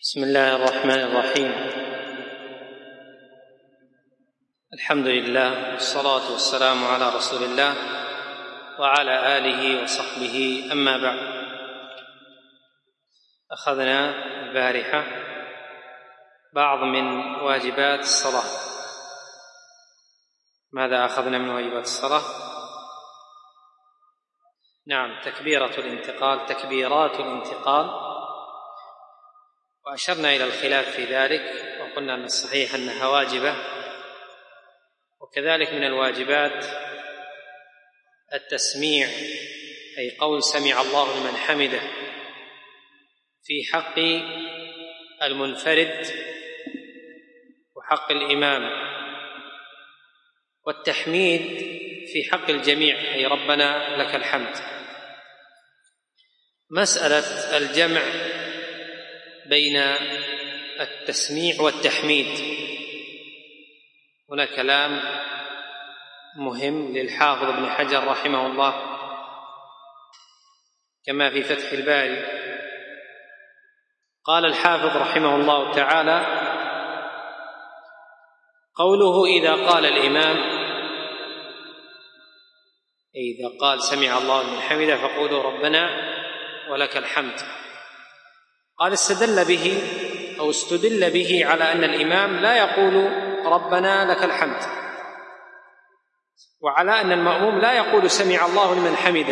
بسم الله الرحمن الرحيم. الحمد لله والصلاة والسلام على رسول الله وعلى آله وصحبه، أما بعد. أخذنا البارحة بعض من واجبات الصلاة. ماذا أخذنا من واجبات الصلاة؟ نعم، تكبيرات الانتقال، وأشرنا إلى الخلاف في ذلك وقلنا أن الصحيح أنها واجبة. وكذلك من الواجبات التسميع، أي قول سمع الله لمن حمده في حق المنفرد وحق الإمام، والتحميد في حق الجميع، أي ربنا لك الحمد. مسألة الجمع بين التسميع والتحميد هنا كلام مهم للحافظ ابن حجر رحمه الله، كما في فتح الباري. قال الحافظ رحمه الله تعالى: قوله إذا قال الإمام، إذا قال سمع الله لمن حمده فقولوا ربنا ولك الحمد. قال استدل به على أن الإمام لا يقول ربنا لك الحمد، وعلى أن المأموم لا يقول سمع الله لمن حمده،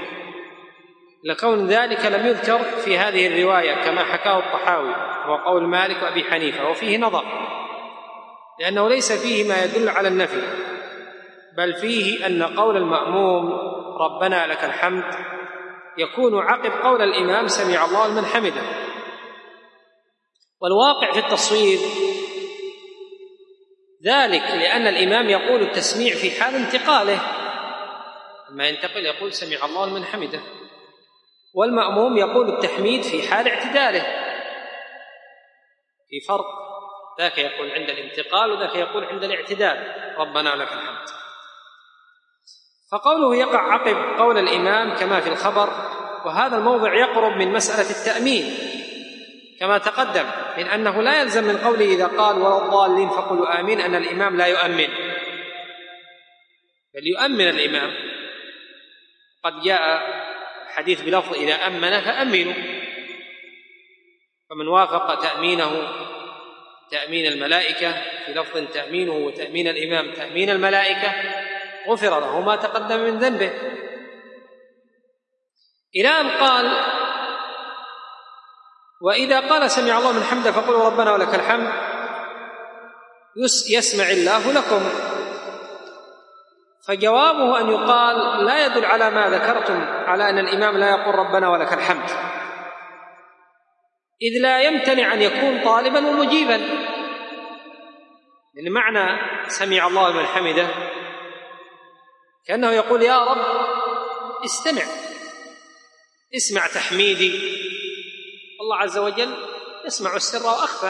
لكون ذلك لم يذكر في هذه الرواية كما حكاه الطحاوي، وهو قول مالك وأبي حنيفة، وفيه نظر، لأنه ليس فيه ما يدل على النفي، بل فيه أن قول المأموم ربنا لك الحمد يكون عقب قول الإمام سمع الله لمن حمده. والواقع في التصوير ذلك، لأن الإمام يقول التسميع في حال انتقاله، لما ينتقل يقول سمع الله لمن حمده، والمأموم يقول التحميد في حال اعتداله. في فرق، ذاك يقول عند الانتقال وذاك يقول عند الاعتدال ربنا لك الحمد. فقوله يقع عقب قول الإمام كما في الخبر، وهذا الموضع يقرب من مسألة التأمين كما تقدم، من أنه لا يلزم من قوله إذا قال ولا الضالين فقولوا آمين أن الإمام لا يؤمن، بل يؤمن الإمام. قد جاء الحديث بلفظ إذا أمن فأمنوا، فمن وافق تأمينه تأمين الملائكة، في لفظ تأمينه وتأمين الإمام تأمين الملائكة، غفر له ما تقدم من ذنبه، إلى أن قال وإذا قال سمع الله من حمده فقولوا ربنا ولك الحمد يسمع الله لكم. فجوابه أن يقال لا يدل على ما ذكرتم على أن الإمام لا يقول ربنا ولك الحمد، إذ لا يمتنع أن يكون طالبا ومجيبا، لأن معنى سمع الله لمن حمده كأنه يقول يا رب اسمع تحميدي. الله عز وجل يسمع السر وأخفى،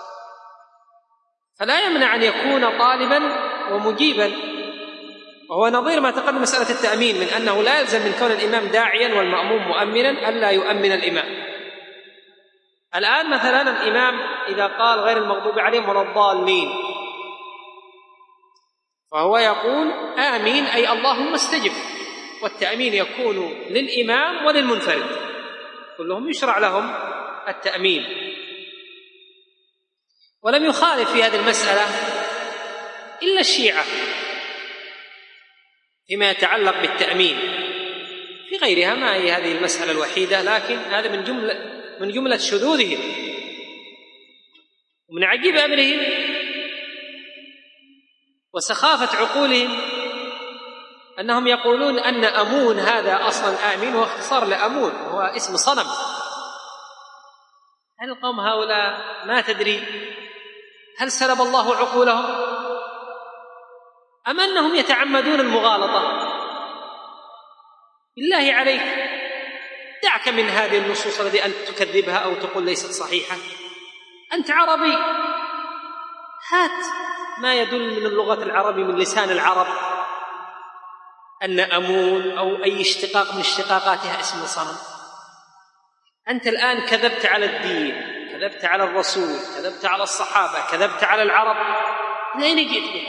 فلا يمنع أن يكون طالبا ومجيبا، وهو نظير ما تقدم مسألة التأمين، من أنه لا يلزم من كون الإمام داعيا والمأموم مؤمنا ألا يؤمن الإمام. الآن مثلا الإمام إذا قال غير المغضوب عليهم ولا الضالين، فهو يقول آمين أي اللهم استجب، والتأمين يكون للإمام وللمنفرد، كلهم يشرع لهم التأمين. ولم يخالف في هذه المسألة إلا الشيعة فيما يتعلق بالتأمين، في غيرها ما هي هذه المسألة الوحيدة، لكن هذا من جملة شذوذهم. ومن عجيب أمرهم وسخافة عقولهم أنهم يقولون أن أمون هذا أصلا آمين، واختصار لأمون وهو اسم صنم. هل القوم هؤلاء ما تدري هل سلب الله عقولهم أم أنهم يتعمدون المغالطة؟ بالله عليك دعك من هذه النصوص التي أنت تكذبها أو تقول ليست صحيحة. أنت عربي، هات ما يدل من اللغة العربية من لسان العرب أن أمون أو أي اشتقاق من اشتقاقاتها اسم صنم. أنت الآن كذبت على الدين، كذبت على الرسول، كذبت على الصحابة، كذبت على العرب، من أين جئت بها؟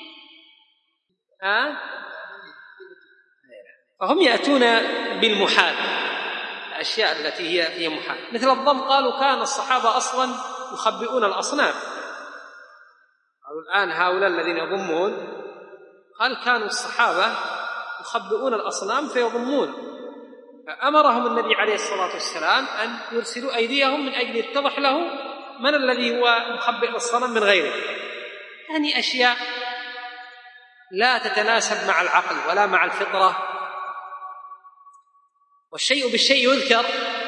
فهم يأتون بالمحال، الأشياء التي هي محال. مثل الضم، قالوا كان الصحابة أصلا يخبئون الأصنام. قالوا الآن هؤلاء الذين يضمون، قال كانوا الصحابة يخبئون الأصنام فيضمون، فأمرهم النبي عليه الصلاة والسلام أن يرسلوا أيديهم من أجل يتضح له من الذي هو مخبئ الصنم من غيره. يعني أشياء لا تتناسب مع العقل ولا مع الفطرة. والشيء بالشيء يذكر.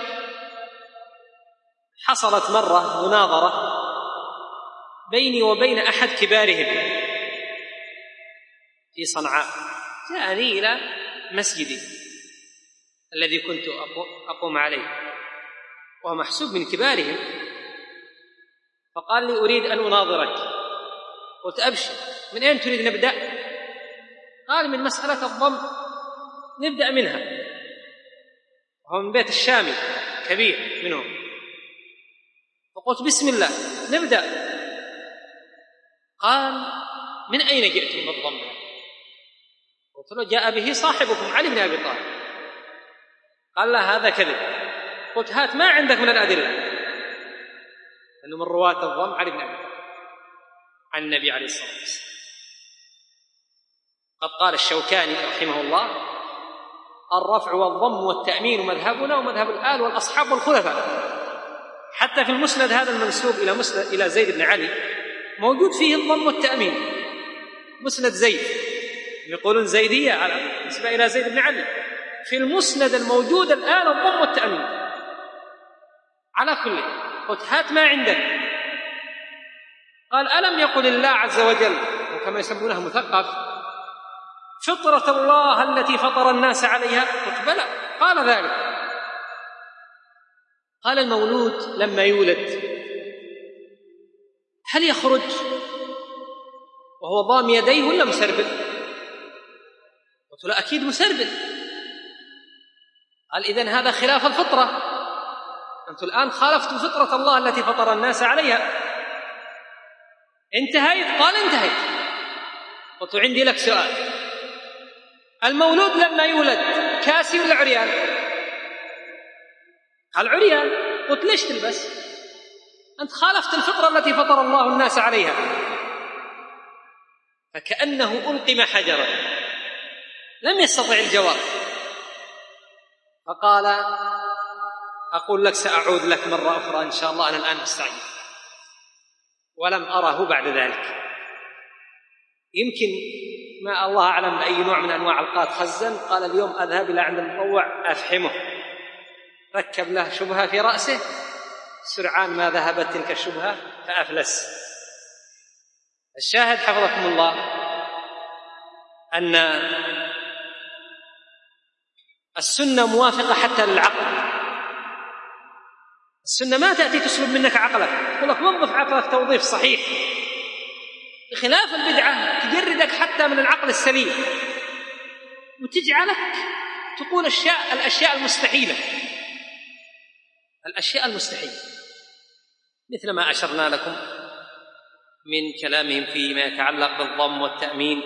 حصلت مرة مناظرة بيني وبين أحد كبارهم في صنعاء، جاءني إلى مسجدي الذي كنت أقوم عليه، وهو محسوب من كبارهم، فقال لي أريد أن أناظرك. قلت أبشر، من أين تريد نبدأ؟ قال من مسألة الضم نبدأ منها، وهو من بيت الشامي كبير منهم. فقلت بسم الله نبدأ. قال من أين جئتم بالضم؟ قلت له جاء به صاحبكم علي بن أبي طالب. قال لا هذا كذب. قلت هات ما عندك من الأدلة، أنه من رواة الضم علي بن أبي طالب عن النبي عليه الصلاة والسلام. قد قال الشوكاني رحمه الله: الرفع والضم والتأمين مذهبنا ومذهب الآل والأصحاب والخلفاء. حتى في المسند هذا المنسوب إلى زيد بن علي موجود فيه الضم والتأمين، مسند زيد، يقولون زيدية على نسبة إلى زيد بن علي. في المسند الموجود الآن الضم والتأمين. على كل، قلت هات ما عندك. قال ألم يقل الله عز وجل، وكما يسمونها مثقف، فطرة الله التي فطر الناس عليها؟ قلت بلى. قال ذلك. قال المولود لما يولد هل يخرج وهو ضام يديه ولا مسربل؟ قلت له أكيد مسربل. قال إذن هذا خلاف الفطرة، أنتم الآن خالفتم فطرة الله التي فطر الناس عليها. انتهيت؟ قال انتهيت. قلت عندي لك سؤال، المولود لما يولد كاسي ولا عريان؟ قال عريان. قلت ليش تلبس؟ أنت خالفت الفطرة التي فطر الله الناس عليها. فكأنه ألقم حجرا لم يستطع الجواب. فقال أقول لك سأعود لك مرة أخرى إن شاء الله، أنا الآن مستعجل. ولم أره بعد ذلك. يمكن ما الله أعلم بأي نوع من أنواع القات خزن. قال اليوم أذهب إلى عند المطوع أفحمه، ركب له شبهة في رأسه، سرعان ما ذهبت تلك الشبهة فأفلس. الشاهد حفظكم الله أن السنة موافقة حتى للعقل. السنة ما تأتي تسلب منك عقلك، تقول لك وظف عقلك توظيف صحيح، بخلاف البدعة تجردك حتى من العقل السليم وتجعلك تقول الأشياء المستحيلة، الأشياء المستحيلة، مثل ما أشرنا لكم من كلامهم فيما يتعلق بالضم والتأمين.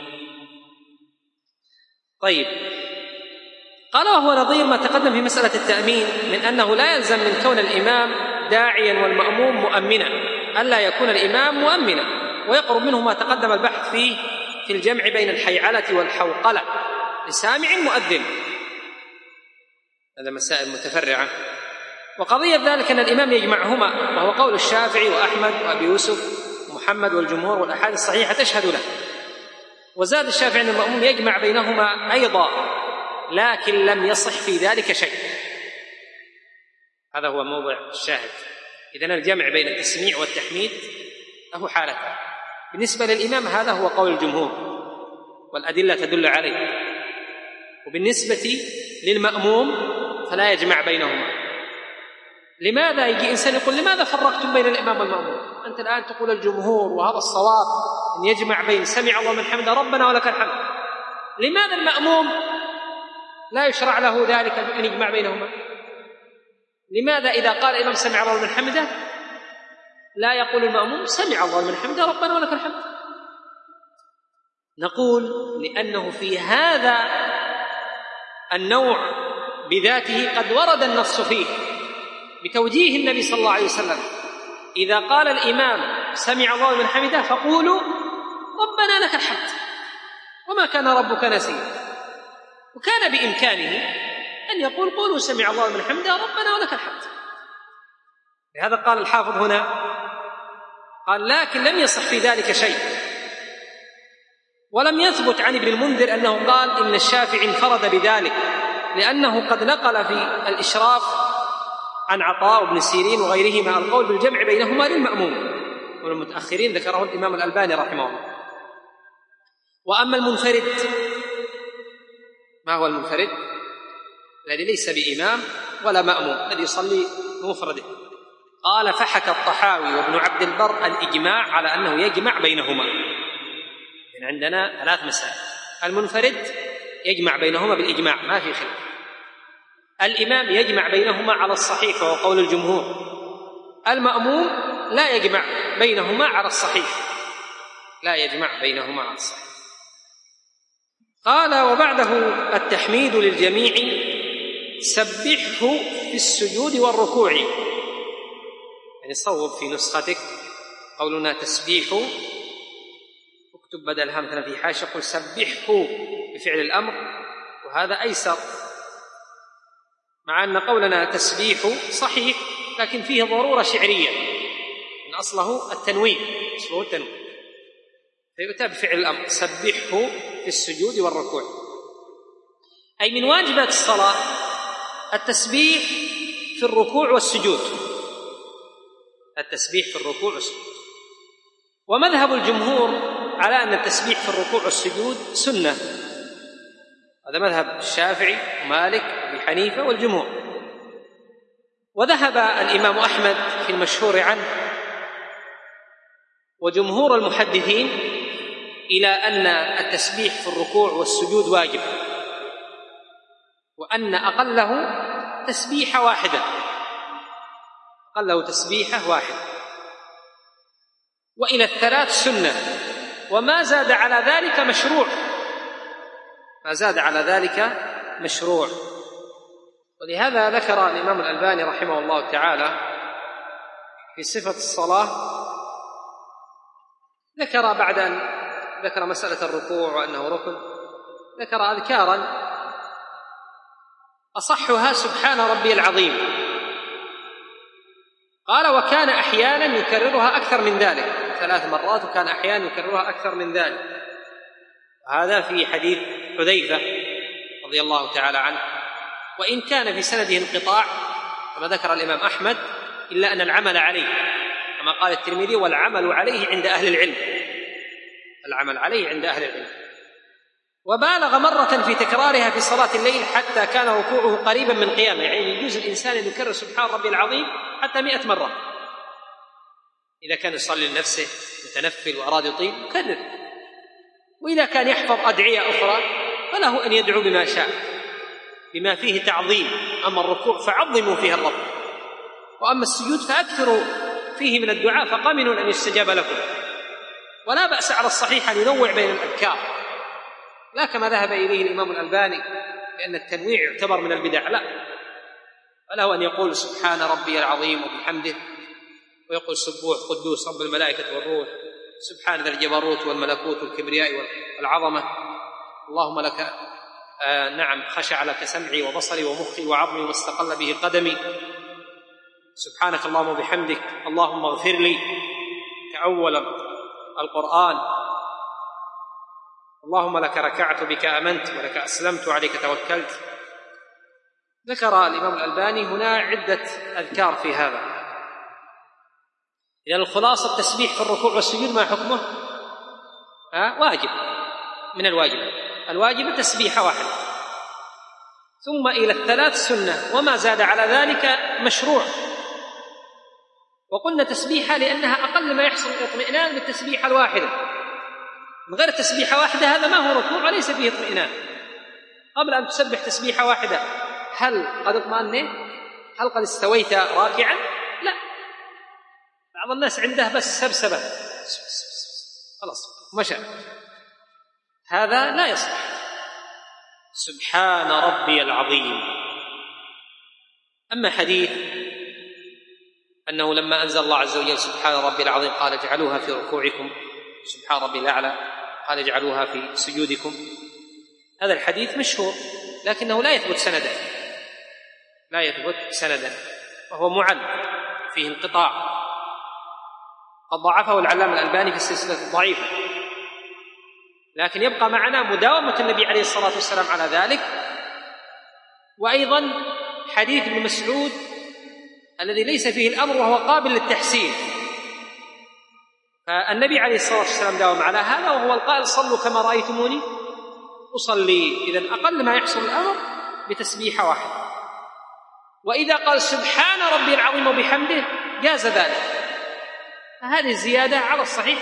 طيب، قال وهو نظير ما تقدم في مسألة التأمين من أنه لا يلزم من كون الإمام داعيا والمأموم مؤمنا ألا يكون الإمام مؤمنا، ويقرب منه ما تقدم البحث فيه في الجمع بين الحيعلة والحوقلة لسامع مؤذن. هذا مسائل متفرعة. وقضية ذلك أن الإمام يجمعهما، وهو قول الشافعي وأحمد وأبي يوسف ومحمد والجمهور، والأحاديث الصحيحة تشهد له. وزاد الشافعي أن المأموم يجمع بينهما أيضا، لكن لم يصح في ذلك شيء. هذا هو موضع الشاهد. إذن الجمع بين التسميع والتحميد له حالتان. بالنسبة للإمام هذا هو قول الجمهور والأدلة تدل عليه، وبالنسبة للمأموم فلا يجمع بينهما. لماذا يجي إنسان يقول لماذا فرقتم بين الإمام والمأموم؟ أنت الآن تقول الجمهور وهذا الصواب أن يجمع بين سمع الله من حمده ربنا ولك الحمد. لماذا المأموم لا يشرع له ذلك أن يجمع بينهما؟ لماذا إذا قال الإمام سمع الله من حمده لا يقول المأموم سمع الله لمن حمده ربنا ولك الحمد. نقول لأنه في هذا النوع بذاته قد ورد النص فيه بتوجيه النبي صلى الله عليه وسلم: إذا قال الإمام سمع الله لمن حمده فقولوا ربنا لك الحمد وما كان ربك نسيا. وكان بإمكانه أن يقول قولوا سمع الله لمن حمده ربنا ولك الحمد. لهذا قال الحافظ هنا، قال: لكن لم يصح في ذلك شيء، ولم يثبت عن ابن المنذر أنه قال إن الشافعي انفرد بذلك، لأنه قد نقل في الإشراف عن عطاء وابن سيرين وغيرهما القول بالجمع بينهما للمأموم، والمتأخرين ذكره الإمام الألباني رحمه الله. وأما المنفرد، ما هو المنفرد؟ الذي ليس بإمام ولا مأموم، الذي يصلي بمفرده. قال: فحكى الطحاوي وابن عبد البر الإجماع على أنه يجمع بينهما. يعني عندنا 3 مسائل: المنفرد يجمع بينهما بالإجماع ما في خلاف، الإمام يجمع بينهما على الصحيح وهو قول الجمهور، المأموم لا يجمع بينهما على الصحيح، لا يجمع بينهما على الصحيح. قال: وبعده التحميد للجميع سبحه في السجود والركوع. يعني صوب في نسختك قولنا تسبيح، اكتب بدلها مثلا في حاشة قل سبحه بفعل الأمر، وهذا أيسر، مع أن قولنا تسبيح صحيح لكن فيه ضرورة شعرية، من أصله التنوين، أصله التنوين، فيؤتى بفعل الأمر سبحه في السجود والركوع. أي من واجبات الصلاة التسبيح في الركوع والسجود، التسبيح في الركوع والسجود. ومذهب الجمهور على أن التسبيح في الركوع والسجود سنة، هذا مذهب الشافعي ومالك وابي حنيفة والجمهور. وذهب الإمام أحمد في المشهور عنه وجمهور المحدثين إلى أن التسبيح في الركوع والسجود واجب، وأن أقله تسبيحة واحدة، أقله تسبيحة واحدة، وإلى 3 سنة، وما زاد على ذلك مشروع، ما زاد على ذلك مشروع. ولهذا ذكر الإمام الألباني رحمه الله تعالى في صفة الصلاة، ذكر بعد أن ذكر مسألة الركوع وأنه ركن، ذكر أذكارا أصحها سبحان ربي العظيم. قال: وكان أحيانا يكررها أكثر من ذلك، 3 مرات، وكان أحيانا يكررها أكثر من ذلك. هذا في حديث حذيفة رضي الله تعالى عنه، وإن كان في سنده انقطاع كما ذكر الإمام أحمد، إلا أن العمل عليه كما قال الترمذي: والعمل عليه عند أهل العلم، العمل عليه عند أهل العلم. وبالغ مرة في تكرارها في صلاة الليل حتى كان ركوعه قريبا من قيامه، يعني يجوز الإنسان أن يكرر سبحان ربي العظيم حتى 100 مرة، إذا كان يصلي لنفسه متنفل وأراد يطيل يكرر، وإذا كان يحفظ أدعية أخرى فله أن يدعو بما شاء بما فيه تعظيم. أما الركوع فعظموا فيها الرب، وأما السجود فأكثروا فيه من الدعاء فقمنوا أن يستجاب لكم. ولا بأس على الصحيح أن ينوع بين الأذكار، لا كما ذهب إليه الإمام الألباني لأن التنويع يعتبر من البدع، لا، فله أن يقول سبحان ربي العظيم وبحمده، ويقول سبوح قدوس رب الملائكة والروح، سبحان ذا الجبروت والملكوت والكبرياء والعظمة، اللهم لك نعم خشع لك سمعي وبصري ومخي وعظمي واستقل به قدمي، سبحانك اللهم وبحمدك اللهم اغفر لي، كأول القرآن، اللهم لك ركعت بك آمنت ولك أسلمت وعليك توكلت. ذكر الإمام الألباني هنا عدة أذكار في هذا. إذن الخلاصة التسبيح في الركوع والسجود ما حكمه؟ واجب من الواجبات، الواجب تسبيحة واحدة، ثم إلى 3 سنة، وما زاد على ذلك مشروع. وقلنا تسبيحة لأنها أقل ما يحصل الاطمئنان بالتسبيحة الواحدة، من غير تسبيحة واحدة هذا ما هو ركوع وليس فيه اطمئنان. قبل أن تسبح تسبيحة واحدة هل قد اطمأنت؟ هل قد استويت راكعا؟ لا، بعض الناس عنده بس سبسبة خلاص مشى، هذا لا يصلح. سبحان ربي العظيم. أما حديث أنه لما أنزل الله عز وجل سبحان ربي العظيم قال اجعلوها في ركوعكم، سبحان ربي الأعلى قال اجعلوها في سجودكم، هذا الحديث مشهور لكنه لا يثبت سندا، وهو معل فيه انقطاع، قد ضعفه العلامة الألباني في السلسلة الضعيفة، لكن يبقى معنا مداومة النبي عليه الصلاة والسلام على ذلك. وأيضا حديث ابن مسعود الذي ليس فيه الأمر وهو قابل للتحسين، فالنبي عليه الصلاة والسلام داوم على هذا، وهو القائل صلوا كما رأيتموني أصلي. إذن أقل ما يحصل الأمر بتسبيحة واحدة. وإذا قال سبحان ربي العظيم وبحمده جاز ذلك، فهذه الزيادة على الصحيح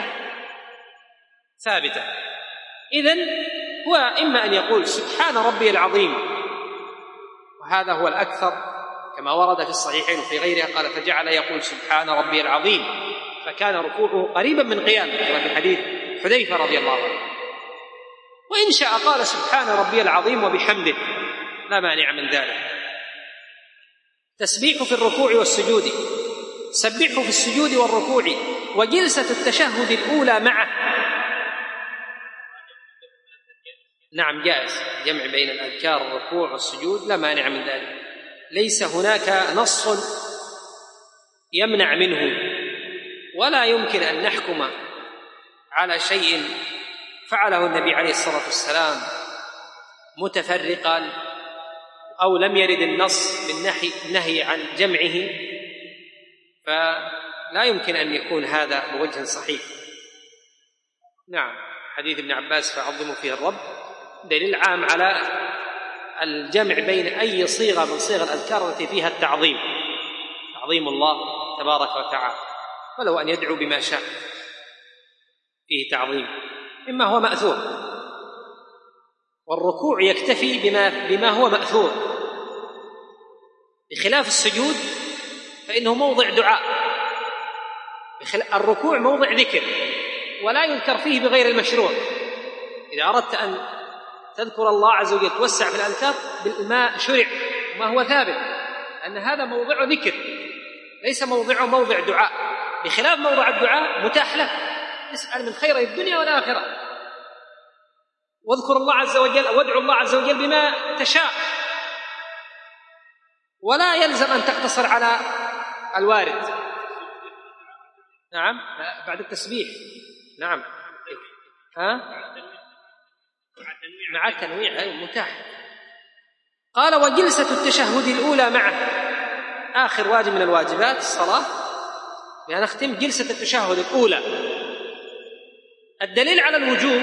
ثابتة. إذن هو إما أن يقول سبحان ربي العظيم، وهذا هو الأكثر كما ورد في الصحيحين وفي غيرها، قال فجعل يقول سبحان ربي العظيم فكان ركوعه قريبا من قيامه كما في حديث حذيفة رضي الله عنه. وإن شاء قال سبحان ربي العظيم وبحمده لا مانع من ذلك. تسبيح في الركوع والسجود، سبحه في السجود والركوع، وجلسة التشهد الأولى معه. نعم جائز جمع بين الأذكار الركوع والسجود، لا مانع من ذلك، ليس هناك نص يمنع منه، ولا يمكن أن نحكم على شيء فعله النبي عليه الصلاة والسلام متفرقا أو لم يرد النص بالنهي عن جمعه، فلا يمكن أن يكون هذا بوجه صحيح. نعم حديث ابن عباس فعظموا فيه الرب دليل عام على الجمع بين أي صيغة من صيغ الأذكار التي فيها التعظيم، تعظيم الله تبارك وتعالى، ولو أن يدعو بما شاء فيه تعظيم، مما هو مأثور. والركوع يكتفي بما هو مأثور، بخلاف السجود فإنه موضع دعاء. الركوع موضع ذكر ولا يذكر فيه بغير المشروع. إذا أردت أن تذكر الله عز وجل توسع في الأذكار بالما شرع وما هو ثابت، أن هذا موضع ذكر ليس موضع دعاء، بخلاف موضع الدعاء متاح له اسأل من خير الدنيا والآخرة، واذكر الله عز وجل أو ادعو الله عز وجل بما تشاء، ولا يلزم أن تقتصر على الوارد. نعم بعد التسبيح، نعم مع التنويع أي متاح. قال وجلسة التشهد الأولى معه، آخر واجب من الواجبات الصلاة، نختم جلسة التشهد الأولى. الدليل على الوجوب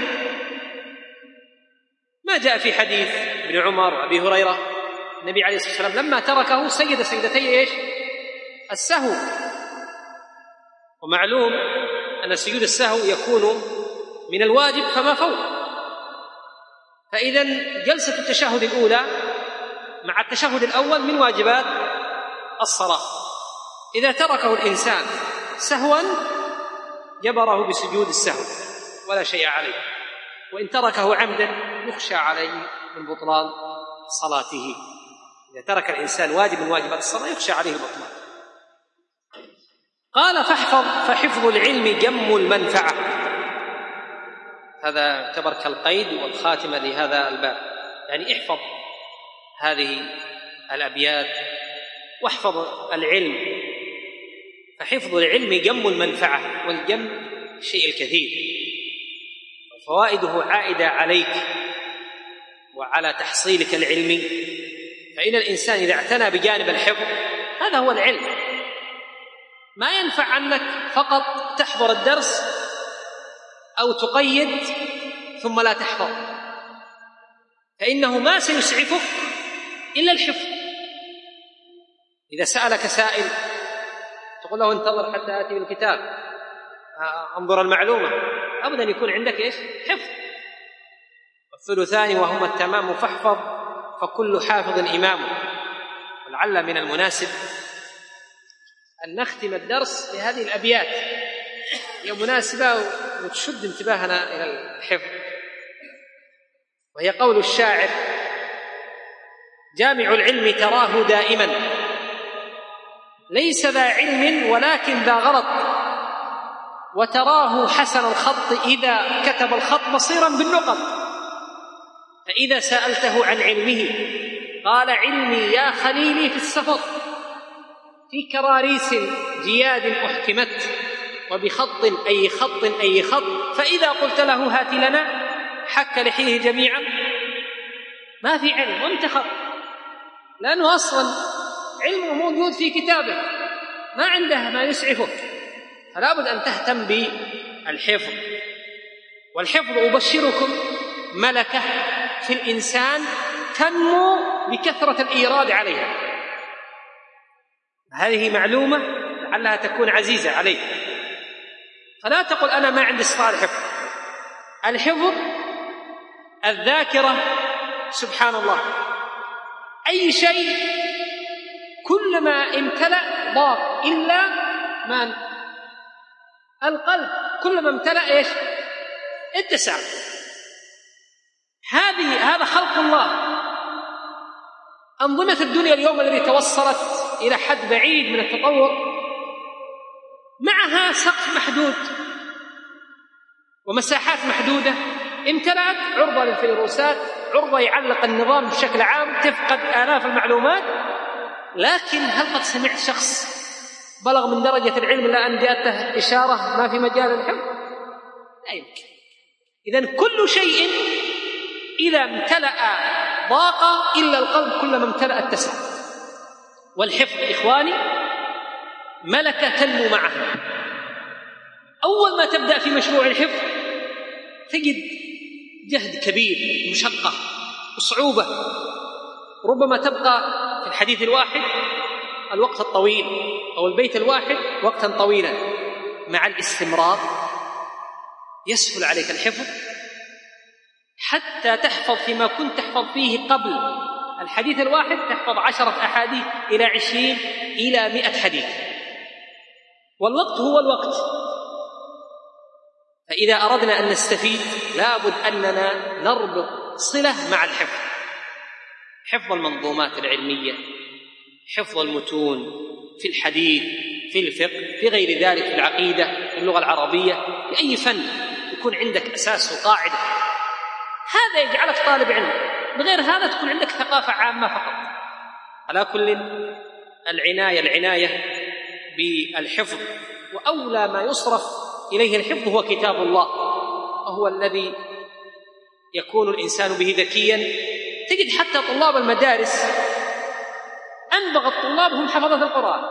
ما جاء في حديث ابن عمر وأبي هريرة، النبي عليه الصلاة والسلام لما تركه سجد سجدتي السهو، ومعلوم أن سجود السهو يكون من الواجب فما فوق. فإذا جلسة التشهد الأولى مع التشهد الأول من واجبات الصلاة. إذا تركه الإنسان سهوا جبره بسجود السهو ولا شيء عليه، وإن تركه عمدا يخشى عليه من بطلان صلاته. إذا ترك الإنسان واجب من واجبات الصلاة يخشى عليه البطلان. قال فحفظ العلم جم المنفعة، هذا يعتبر كالقيد والخاتمة لهذا الباب، يعني احفظ هذه الأبيات واحفظ العلم. فحفظ العلم جم المنفعة، والجم الشيء الكثير، فوائده عائدة عليك وعلى تحصيلك العلمي. فإن الإنسان إذا اعتنى بجانب الحفظ هذا هو العلم. ما ينفع أنك فقط تحضر الدرس أو تقيد ثم لا تحفظ، فإنه ما سيسعفك إلا الحفظ. إذا سألك سائل تقول له انتظر حتى آتي بالكتاب انظر المعلومة، أبدا يكون عندك حفظ. والثلثان وهما التمام فاحفظ فكل حافظ إمام. ولعل من المناسب أن نختم الدرس بهذه الأبيات، هي مناسبة وتشد انتباهنا إلى الحفظ، وهي قول الشاعر: جامع العلم تراه دائما ليس ذا علم ولكن ذا غلط، وتراه حسن الخط إذا كتب الخط بصيرا بالنقط، فإذا سألته عن علمه قال: علمي يا خليلي في السفر، في كراريس جياد أحكمت، وبخط أي خط أي خط، فإذا قلت له هات لنا حك لحيه جميعا. ما في علم وانتخب، لأنه أصلا علمه موجود في كتابه، ما عنده ما يسعفه، فلا بد أن تهتم بالحفظ. والحفظ أبشركم ملكة في الإنسان تنمو بكثرة الإيراد عليها. هذه معلومة لعلها تكون عزيزة عليك، فلا تقل أنا ما عندي استطاعة الحفظ. الحفظ الذاكرة، سبحان الله، أي شيء كلما امتلأ ضاق إلا من القلب، كلما امتلأ إيش؟ اتسع. هذا خلق الله. أنظمة الدنيا اليوم الذي توصلت إلى حد بعيد من التطور معها سقف محدود ومساحات محدودة، امتلأت عرضة للفيروسات، عرضة يعلق النظام بشكل عام، تفقد آلاف المعلومات. لكن هل قد سمعت شخص بلغ من درجة العلم إلا أن جاءته إشارة ما في مجال الحفظ؟ لا يمكن. إذن كل شيء إذا امتلأ ضاق إلا القلب كلما امتلأ اتسع. والحفظ إخواني ملكة تنمو معها. أول ما تبدأ في مشروع الحفظ تجد جهد كبير، مشقة وصعوبة، ربما تبقى في الحديث الواحد الوقت الطويل أو البيت الواحد وقتا طويلا. مع الاستمرار يسهل عليك الحفظ حتى تحفظ فيما كنت تحفظ فيه قبل الحديث الواحد، تحفظ 10 أحاديث إلى 20 إلى 100 حديث، والوقت هو الوقت. فإذا أردنا أن نستفيد لابد أننا نربط صلة مع الحفظ، حفظ المنظومات العلمية، حفظ المتون في الحديث، في الفقه، في غير ذلك، في العقيدة، في اللغة العربية، في أي فن يكون عندك أساس وقاعدة. هذا يجعلك طالب علم، بغير هذا تكون عندك ثقافة عامة فقط. على كل العناية بالحفظ، وأولى ما يصرف إليه الحفظ هو كتاب الله، وهو الذي يكون الإنسان به ذكيا. تجد حتى طلاب المدارس أنبغ الطلاب هم حفظة القرآن،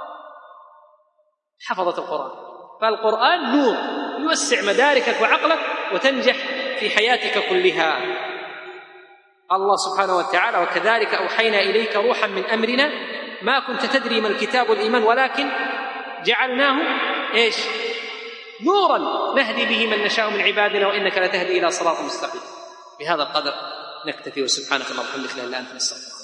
حفظة القرآن. فالقرآن نور يوسع مداركك وعقلك وتنجح في حياتك كلها. الله سبحانه وتعالى: وكذلك أوحينا إليك روحا من أمرنا ما كنت تدري ما الكتاب والإيمان ولكن جعلناه إيش؟ نورا نهدي به من نشاء من عبادنا وإنك لتهدي إلى صراط مستقيم. بهذا القدر نكتفي، وسبحانك اللهم وبحمدك لا إله إلا أنت نستغفرك.